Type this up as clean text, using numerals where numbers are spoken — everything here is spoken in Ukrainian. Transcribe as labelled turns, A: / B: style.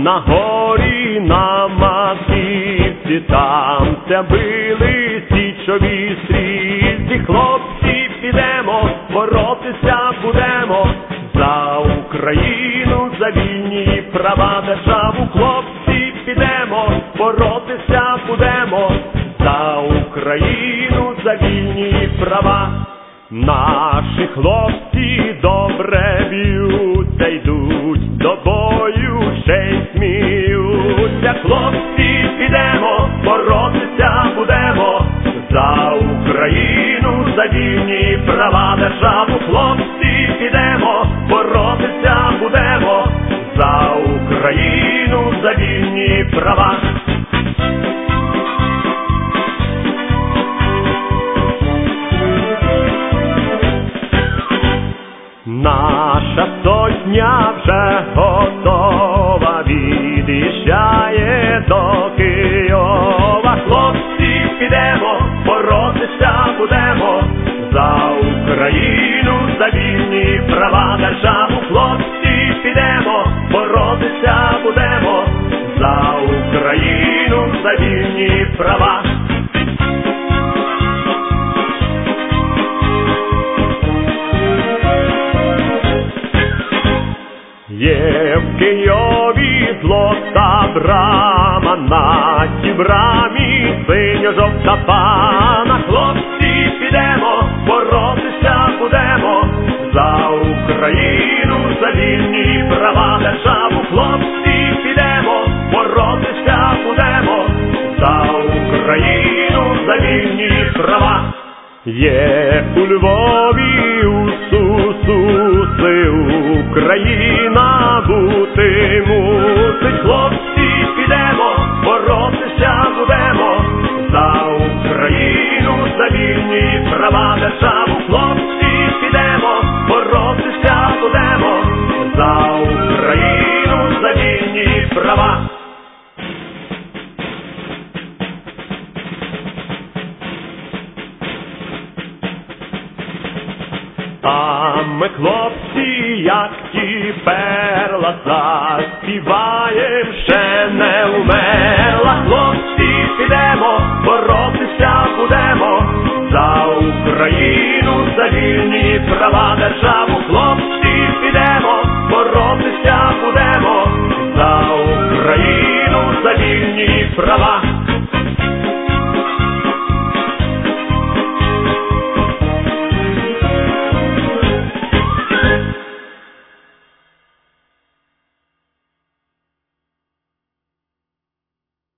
A: на горі, на Маківці, там це били січові стрільці. Хлопці, підемо, боротися будемо за Україну, за вільні права, державу. Хлопці, підемо, боротися будемо за Україну, за вільні права. Наші хлопці добре б'ються, йдуть до бою, ще й сміються. Хлопці, підемо, боротися будемо за Україну, за вільні права, державу. Хлопці, підемо, боротися будемо за Україну, за вільні права. Наша сотня вже готова, від'їжджає до Києва. Хлопці, підемо, боротися будемо за Україну, за вільні права, державу. Хлопці, підемо, боротися будемо за Україну, за вільні права. Є в Києві золота брама, на тій брамі синьо-жовта пана. Хлопці, підемо, боротися будемо за Україну, за вільні права, державу. Хлопці, підемо, боротися будемо за Україну, за вільні права. Є у Львові, у Сусуси, Україна бути мусить. Хлопці, підемо, боротися будемо за Україну, за вільні права, державу. Хлопці, підемо, боротися будемо за Україну, за вільні права. А ми, хлопці, як ті перла, заспіваєм, ще не вмерла. Хлопці, підемо, боротися будемо за Україну, за вільні права, державу. Хлопці, підемо, боротися